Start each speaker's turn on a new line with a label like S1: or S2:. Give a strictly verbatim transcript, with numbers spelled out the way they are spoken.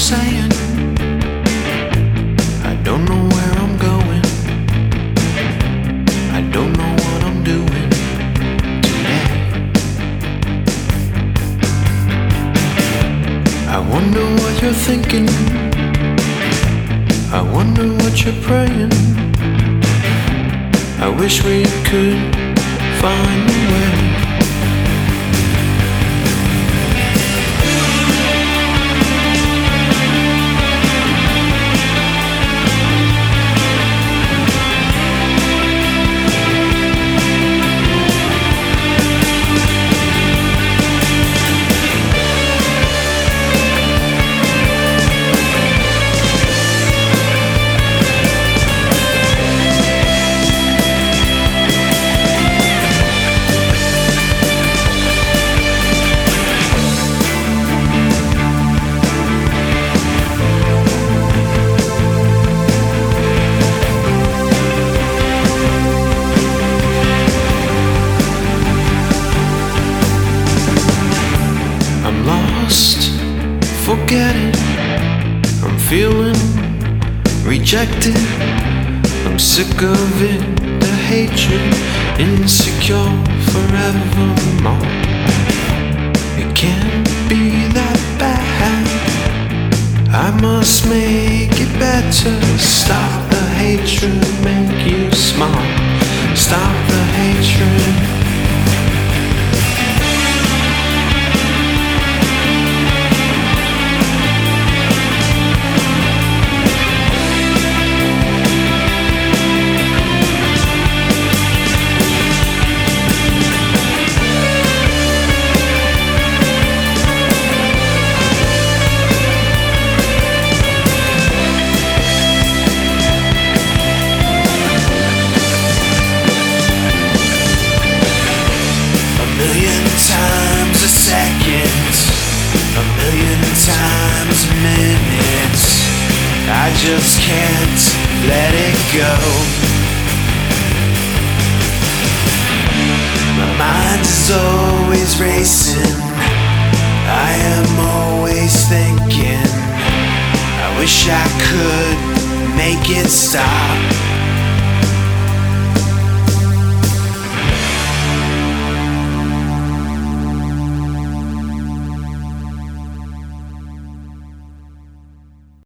S1: saying. I don't know where I'm going. I don't know what I'm doing today. I wonder what you're thinking. I wonder what you're praying. I wish we could find a way. Forget it. I'm feeling rejected. I'm sick of it, the hatred, insecure forevermore. It can't be that bad. I must make it better. Stop the hatred, make you smile. Stop the hatred. Times a second, a million times a minute. I just can't let it go. My mind is always racing. I am always thinking. I wish I could make it stop.